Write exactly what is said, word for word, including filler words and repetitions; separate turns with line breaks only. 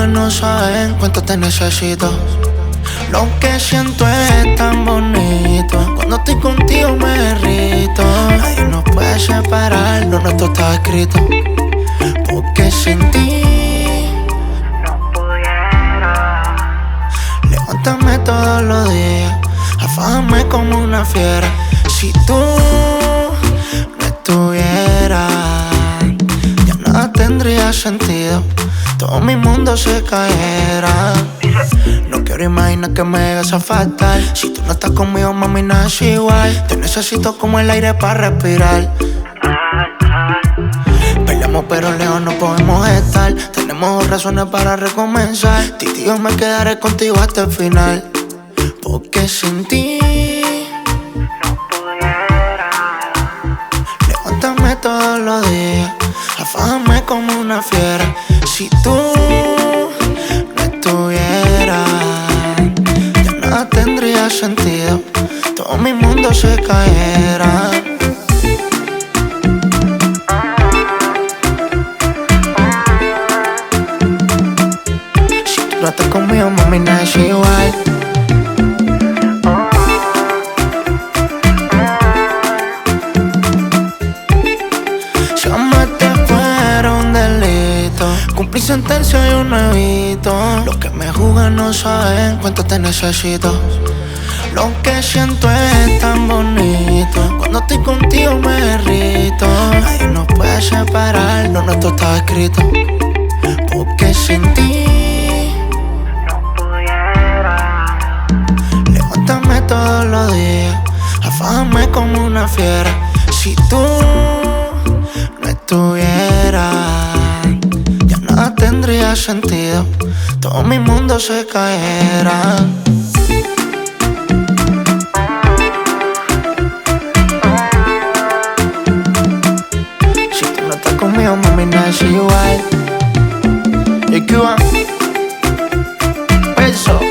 jugan no saben cuánto te necesito. Lo que siento es tan bonito. Cuando estoy contigo me derrito. Nadie nos puede separar, lo nuestro está escrito. Porque sin ti
no pudiera
levántame todos los días, afájame como una fiera. Si tú no estuvieras, ya nada tendría sentido. Todo mi mundo se cayera. No quiero imaginar que me llegas a faltar. Si tú no estás conmigo, mami, nada es igual. Te necesito como el aire para respirar. Peleamos pero lejos no podemos estar. Tenemos razones para recomenzar. Titi, yo me quedaré contigo hasta el final. Porque sin ti
no pudiera
levántame todos los días, afájame como una fiera. Si tú no estuvieras, ya nada tendría sentido. Todo mi mundo se cayera. Si tú no estás conmigo, mami, nada es igual. Si amarte fuera un delito, cumplí sentencia y un evito. Los que me juzgan no saben cuánto te necesito. Lo que siento es tan bonito. Cuando estoy contigo me derrito. Nadie nos puede separar, lo nuestro está escrito. Porque sin ti
no pudiera
levántame todos los días, afájame como una fiera. Si tú no estuvieras, ya nada tendría sentido. Todo mi mundo se cayera. Si tú no estás conmigo, mami, nada es igual. Y Cuba, eso.